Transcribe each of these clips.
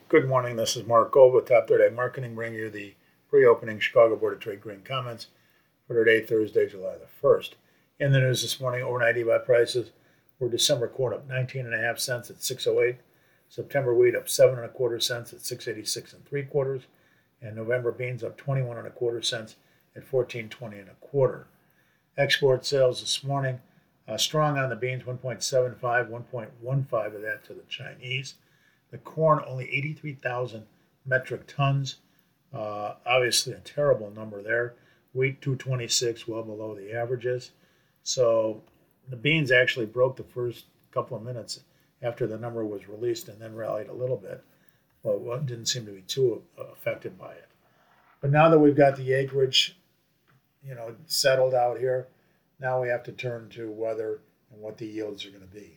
Good morning. This is Mark Gold with Top Third Ag Marketing, bringing you the pre-opening Chicago Board of Trade grain comments for today, Thursday, July the 1st. In the news this morning, overnight EBOT prices were December corn up 19.5 cents at 608, September wheat up 7.25 cents at 686 and 3/4, and November beans up 21.25 cents at 14.20 and a quarter. Export sales this morning strong on the beans, 1.75, 1.15 of that to the Chinese. The corn, only 83,000 metric tons. Obviously, a terrible number there. Wheat, 226, well below the averages. So the beans actually broke the first couple of minutes after the number was released and then rallied a little bit. But didn't seem to be too affected by it. But now that we've got the acreage, settled out here, now we have to turn to weather and what the yields are going to be.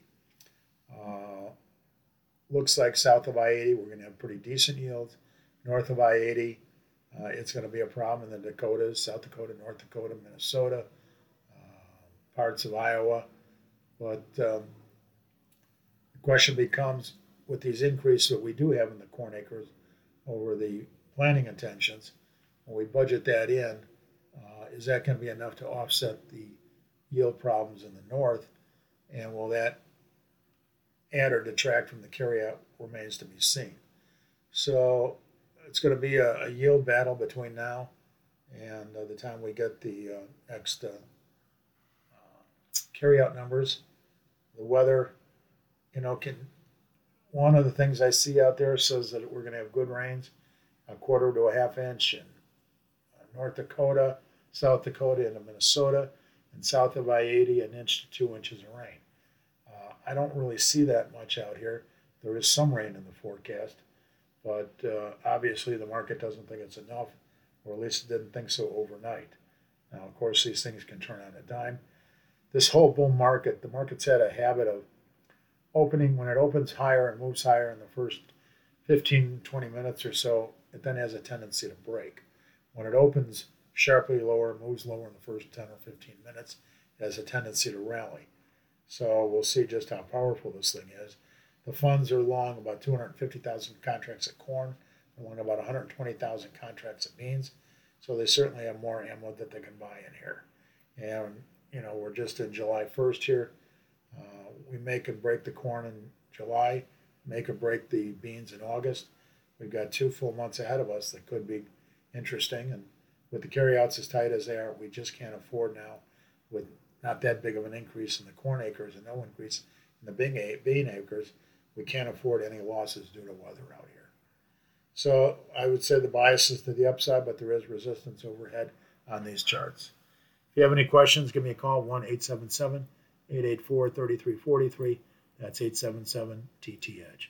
Looks like south of I-80, we're going to have pretty decent yields. North of I-80, it's going to be a problem in the Dakotas, South Dakota, North Dakota, Minnesota, parts of Iowa. But the question becomes, with these increases that we do have in the corn acres over the planting intentions, when we budget that in, is that going to be enough to offset the yield problems in the north? And will that add or detract from the carryout remains to be seen. So it's going to be a yield battle between now and the time we get the next carryout numbers. The weather, one of the things I see out there says that we're going to have good rains, 1/4 to a half inch in North Dakota, South Dakota, into Minnesota, and south of I-80, 1 inch to 2 inches of rain. I don't really see that much out here. There is some rain in the forecast, but obviously the market doesn't think it's enough, or at least it didn't think so overnight. Now, of course, these things can turn on a dime. This whole bull market, the market's had a habit of opening, when it opens higher and moves higher in the first 15, 20 minutes or so, it then has a tendency to break. When it opens sharply lower, moves lower in the first 10 or 15 minutes, it has a tendency to rally. So we'll see just how powerful this thing is. The funds are long about 250,000 contracts of corn. They're long about 120,000 contracts of beans. So they certainly have more ammo that they can buy in here. And, we're just in July 1st here. We make and break the corn in July, make or break the beans in August. We've got 2 full months ahead of us that could be interesting. And with the carryouts as tight as they are, we just can't afford now, with not that big of an increase in the corn acres and no increase in the bean acres, we can't afford any losses due to weather out here. So I would say the bias is to the upside, but there is resistance overhead on these charts. If you have any questions, give me a call, 1-877-884-3343. That's 877-TT-EDGE.